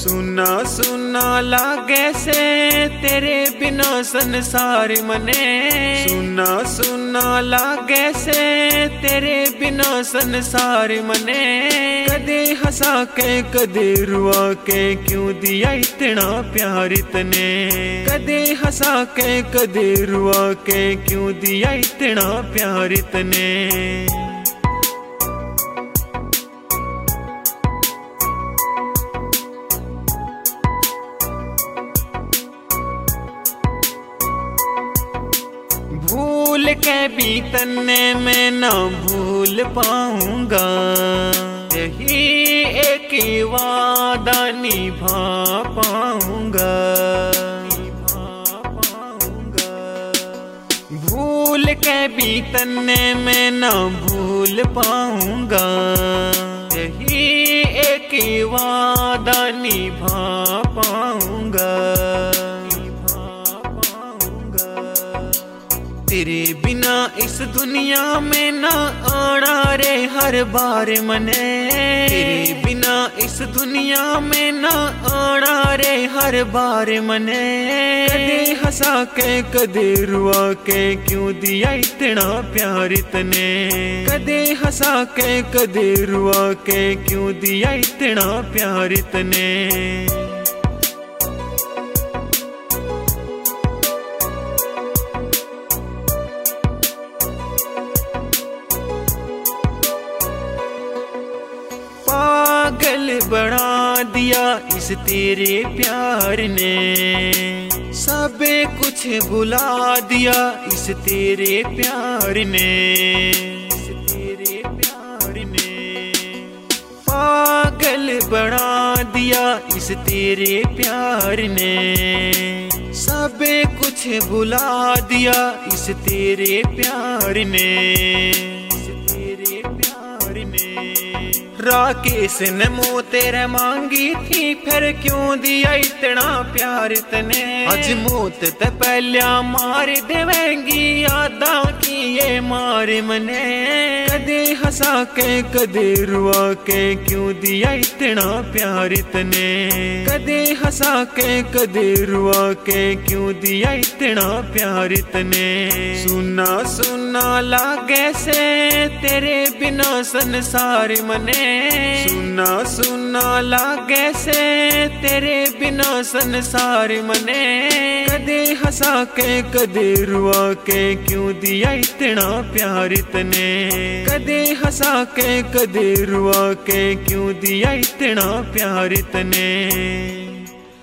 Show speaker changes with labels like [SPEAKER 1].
[SPEAKER 1] सुना सुना लागे से तेरे बिना संसार मने। सुना सुना लागे से तेरे बिना संसार मने। कदे हंसा के कदे रुआ के क्यों दिया इतना प्यार तने। कदे हंसा के कदे रुआ के क्यों दिया इतना प्यार तने। भूल के भी तन्ने मैं ना भूल पाऊंगा। यही एक वादा निभा पाऊंगा। भूल के भी तन्ने मैं ना भूल पाऊंगा। यही एक वादा निभा पाऊंगा। तेरे बिना इस दुनिया में ना आना रे हर बार मने। तेरे बिना इस दुनिया में ना आना रे हर बार मने। कदे हंसा के कदे रुआ के क्यों दिया इतना प्यार तने। कदे हंसा के कदे रुआ के क्यों दिया इतना प्यार तने। पागल बना दिया इस तेरे प्यार ने। सब कुछ भुला दिया इस तेरे प्यार ने। इस तेरे प्यार ने पागल बना दिया इस तेरे प्यार ने। सब कुछ भुला दिया इस तेरे प्यार ने। राकेश ने मुँह तेरे मांगी थी फिर क्यों दिया इतना प्यार तने। आज मौत ते पहलिया मार देवेंगी यादा की ये मार मने। कदे हंसा के कदे रुआ के क्यों दिया इतना प्यार तने। कदे हंसा के कदे रुआ के क्यों दिया इतना प्यार तने। सुना सुना लागे से तेरे बिना संसार मने। सुना सुना लागे से तेरे बिना संसार मने। कदे हंसा के कदे रुआ के क्यों दिया इतना प्यार तने। कदे हंसा के कदे रुआ के क्यों दिया इतना प्यार तने।